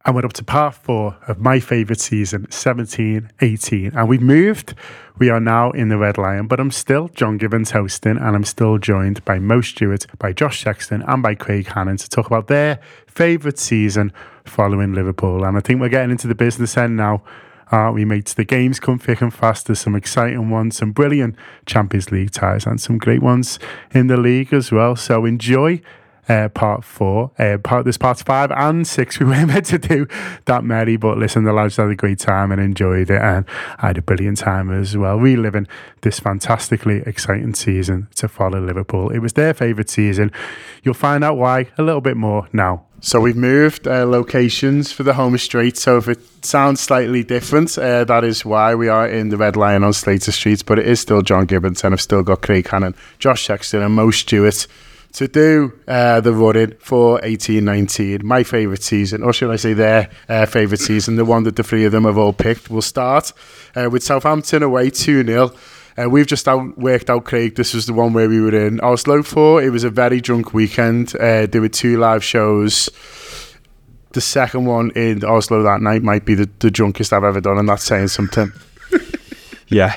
And we're up to part 4 of my favourite season, 17-18. And we've moved. We are now in the Red Lion, but I'm still John Gibbons hosting, and I'm still joined by Mo Stewart, by Josh Sexton, and by Craig Hannon to talk about their favourite season following Liverpool. And I think we're getting into the business end now, aren't we, mates? The games come thick and fast. There's some exciting ones, some brilliant Champions League ties, and some great ones in the league as well. So enjoy part 4, there's parts 5 and 6. We weren't meant to do that many, but listen, the lads had a great time and enjoyed it, and I had a brilliant time as well, reliving this fantastically exciting season to follow Liverpool. It was their favourite season. You'll find out why a little bit more now. So we've moved locations for the home straight, so if it sounds slightly different, that is why we are in the Red Lion on Slater Street, but it is still John Gibbons, and I've still got Craig Hannon, Josh Sexton and Mo Stewart to do the run-in for 18-19, my favourite season, or should I say their favourite season, the one that the three of them have all picked. We'll start with Southampton away 2-0. We've just worked out, Craig, this was the one where we were in Oslo for. It was a very drunk weekend. There were 2 live shows. The second one in Oslo that night might be the drunkest I've ever done, and that's saying something. Yeah,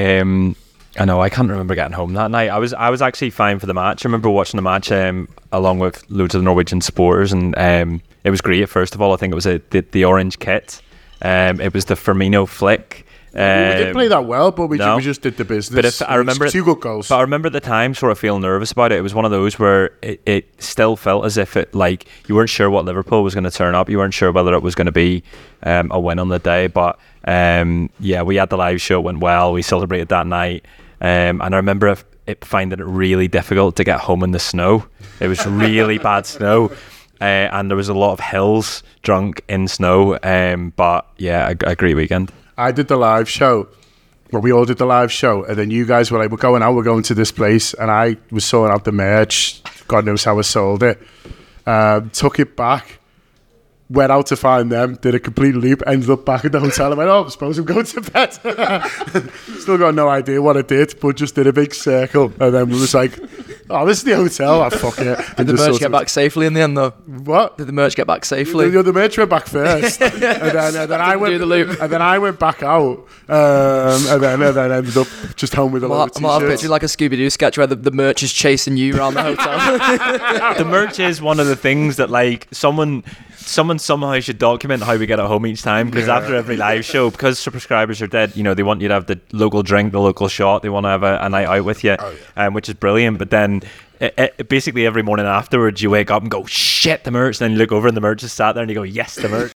I know, I can't remember getting home that night. I was actually fine for the match. I remember watching the match along with loads of the Norwegian supporters, and it was great. First of all, I think it was the orange kit. It was the Firmino flick. We didn't play that well, but we just did the business. But I remember 2 good goals. But I remember at the time sort of feeling nervous about it. It was one of those where it still felt as if it, like, you weren't sure what Liverpool was going to turn up. You weren't sure whether it was going to be a win on the day. But yeah, we had the live show. It went well. We celebrated that night. And I remember finding it really difficult to get home in the snow. It was really bad snow. And there was a lot of hills drunk in snow. But yeah, a great weekend. I did the live show. Well, we all did the live show. And then you guys were like, we're going to this place. And I was sorting out the merch. God knows how I sold it. Took it back. Went out to find them, did a complete loop, ended up back at the hotel. I went, I suppose I'm going to bed. Still got no idea what I did, but just did a big circle. And then we was like, this is the hotel. Fuck it. Did the merch get back safely in the end, though? What? Did the merch get back safely? The merch went back first. and then I went the loop. And then I went back out. And then ended up just home with a lot of t-shirts. I'm picturing like a Scooby-Doo sketch where the merch is chasing you around the hotel. The merch is one of the things that, like, someone somehow should document how we get it home each time, because after every live show, because subscribers are dead, they want you to have the local drink, the local shot. They want to have a night out with you, which is brilliant. But then basically every morning afterwards you wake up and go, shit, the merch. Then you look over and the merch is sat there and you go, yes, the merch.